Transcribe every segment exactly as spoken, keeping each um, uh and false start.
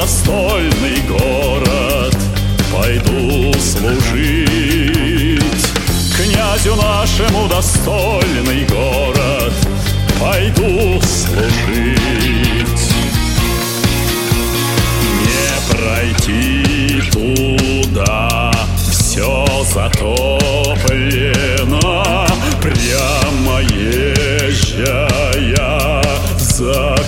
застольный город пойду служить. Князю нашему достойный город пойду служить. Не пройти туда, все затоплено, прямо езжая за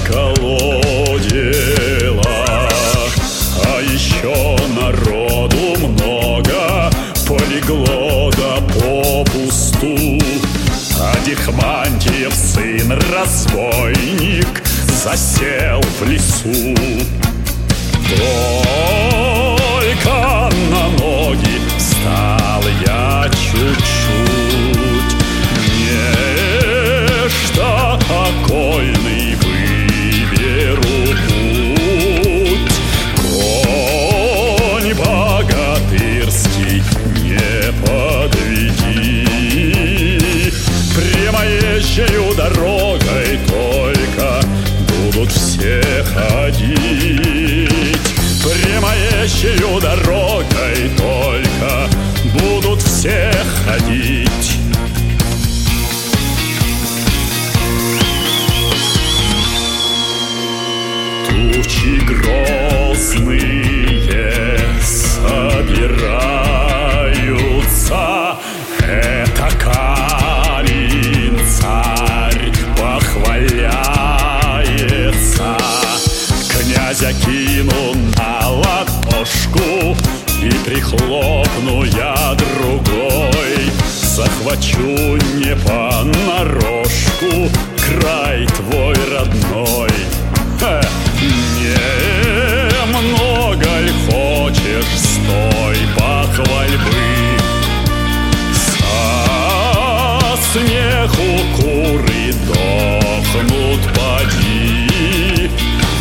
колодела. А еще народу много полегло да попусту, а Дихмантиев сын разбойник засел в лесу. Только на ноги встал я чуть-чуть, нечто окольный выберу путь. Конь богатырский, не подведи, прямоезжею дорогой только будут все ходить. Прямоезжею дорогой только будут все ходить. Тучи грозные собираются, это Камень царь похваляется. Князя кину на ладошку и прихлопну я другой, захвачу не понарошку край твой родной. Ха! Немного ль хочешь с той похвальбы? Со смеху куры дохнут поди,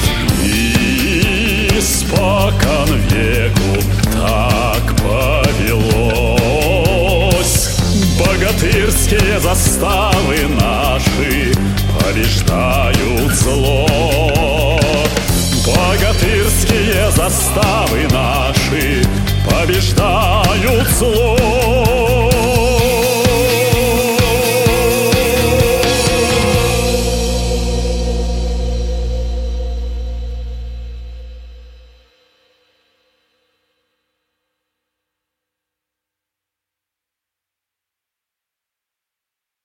испокон веку так повелось. Богатырские заставы наши побеждают зло. Богатырские заставы наши побеждают зло.